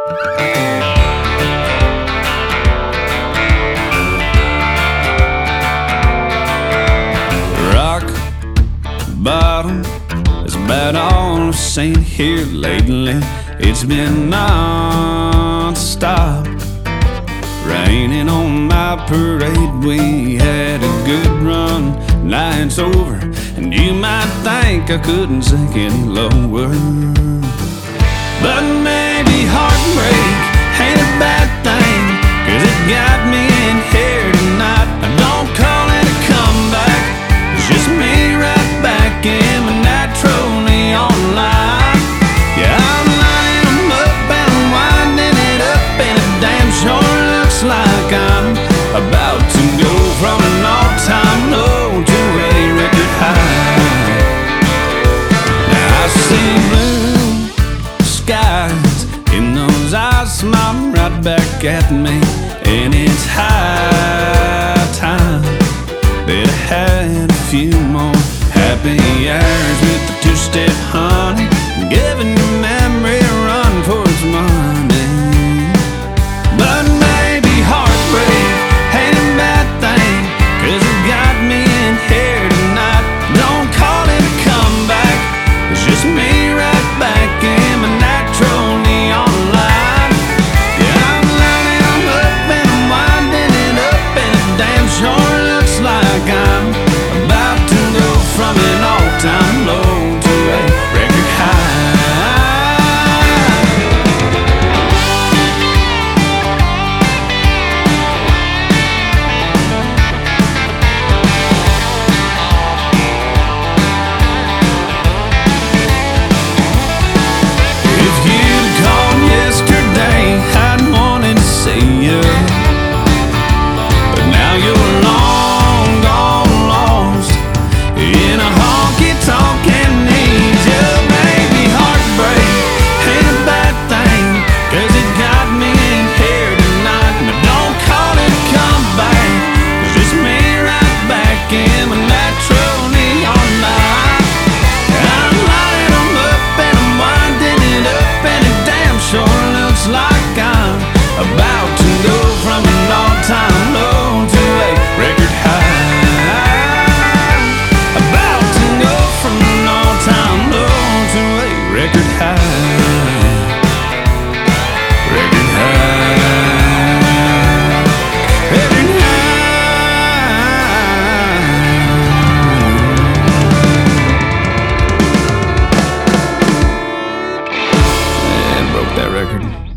Rock bottom is about all I've seen here lately. It's been non-stop, raining on my parade. We had a good run, now it's over, and you might think I couldn't sink any lower. But maybe heartbreak ain't a bad thing, 'cause it got me in here tonight. I don't call it a comeback, it's just me right back in my natural neon light. Yeah, I'm lining them up and I'm winding it up, and it damn sure looks like I'm about to go from an all-time low to a record high. Now I see blue skies in those eyes smiling right back at me, and it's high time that I had a few more happy hours with the two-step honey, giving your memory a run for its money. But maybe heartbreak ain't a bad thing, 'cause it got me in here tonight. Don't call it a comeback, it's just me right back in my natural neon light. Yeah, I'm lining them up and I'm winding it up, and it damn sure looks like I'm about to go from an all-time low to a record high. If you'd called yesterday, I'd wanted to see you, but now you're long gone lost in a honky-tonk amnesia. Maybe heartbreak ain't a bad thing, 'cause it got me in here tonight. But don't call it a comeback, it's just me right back in my natural neon light. I'm lining them up and I'm winding it up, and it damn sure looks like I'm about to go from an all-time low to a record high. About to go from an all-time low to a record high. Record high. Record high. And broke that record.